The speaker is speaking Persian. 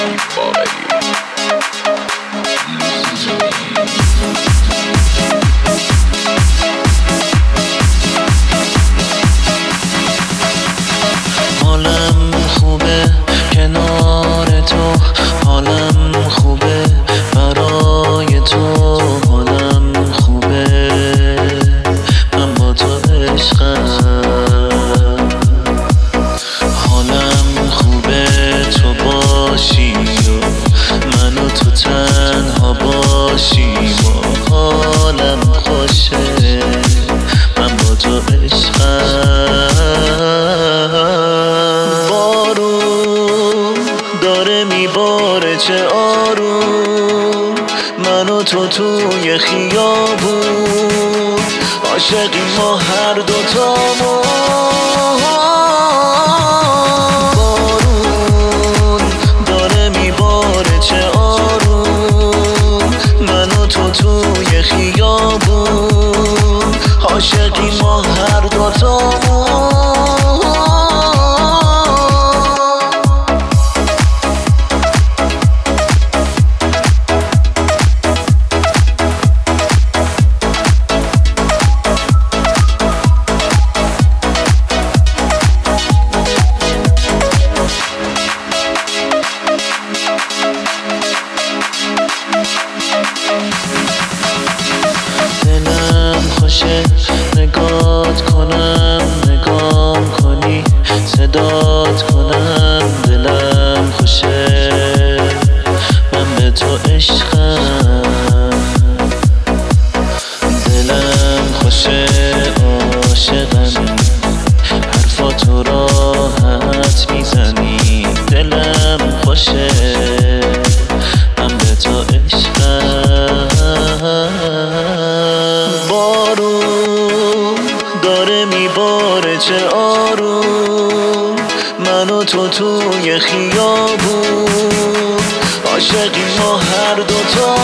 حالم خوبه کنار تو، حالم خوبه برای تو، حالم خوبه من با تو عشقم. حالم خوبه تو باشی و من و تو تنها باشیم و حالم خوشه من با تو عشقم. بارون داره میباره چه آروم، من و تو توی خیابون عاشقی ما هر دوتامون. بارون داره میباره چه آروم، من و تو توی خیابون عاشقی ما هر دوتامون. دلم خوشه نگات کنم، نگام کنی صدات کنم. دلم خوشه من به تو عشقم. دلم خوشه عاشقم، حرفاتو راحت میزنی. دلم خوشه من به تو عشقم. بارون داره میباره چه آروم، من و تو توی خیابون عاشقی ما هر دوتا.